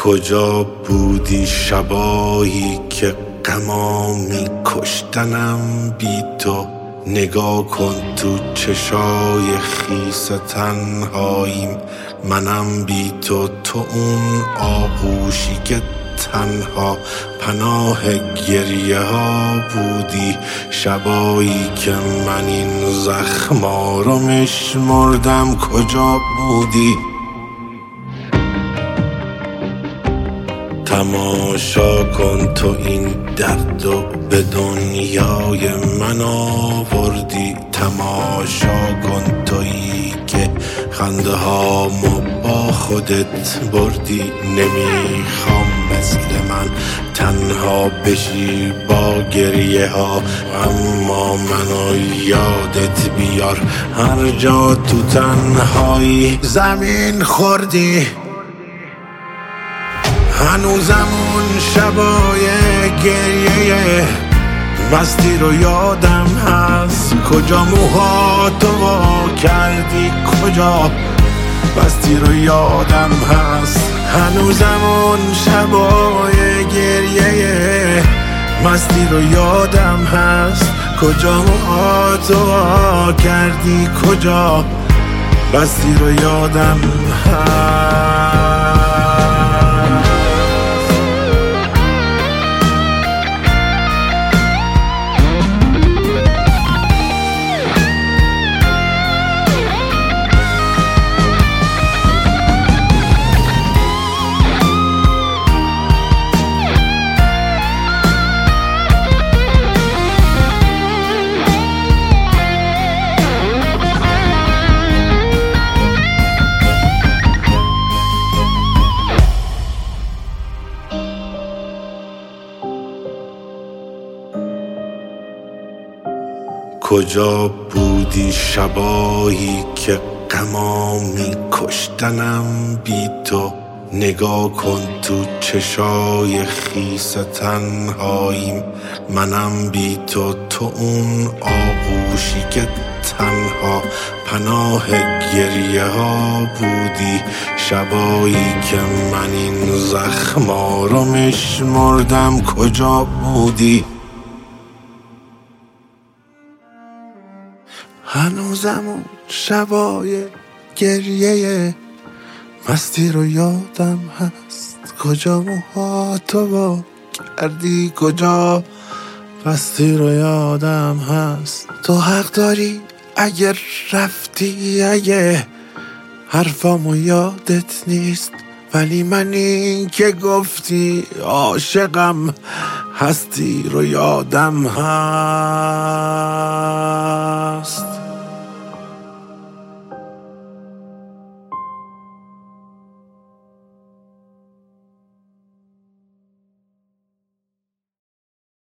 کجا بودی شبایی که غما می‌کشتنم بی تو؟ نگاه کن تو چشای خیس تنهاییم، منم بی تو، تو اون آغوشی که تنها پناه گریه ها بودی. شبایی که من این زخما رو میشمردم کجا بودی؟ تماشا کن تو این دردو به دنیای من آوردی. تماشا کن تویی که خنده هامو با خودت بردی. نمیخوام مثل من تنها بشی با گریه ها، اما منو یادت بیار هر جا تو تنهایی زمین خوردی. هنوزم اون شبای گریه مستی رو یادم هست. کجا موهاتو وا کردی، کجا بستی رو یادم هست. هنوزم اون شبای گریه مستی رو یادم هست. کجا موهاتو وا کردی، کجا بستی رو یادم هست. کجا بودی شبایی که غما می‌کشتنم بی تو؟ نگاه کن تو چشای خیس تنهاییم، منم بی تو، تو اون آغوشی که تنها پناه گریه ها بودی. شبایی که من این زخما رو میشمردم کجا بودی؟ هنوزم اون شبای گریه مستی رو یادم هست. کجا موهاتو وا کردی، کجا بستی رو یادم هست. تو حق داری اگر رفتی، اگه حرفامو یادت نیست، ولی من این که گفتی عاشقم هستی رو یادم هست.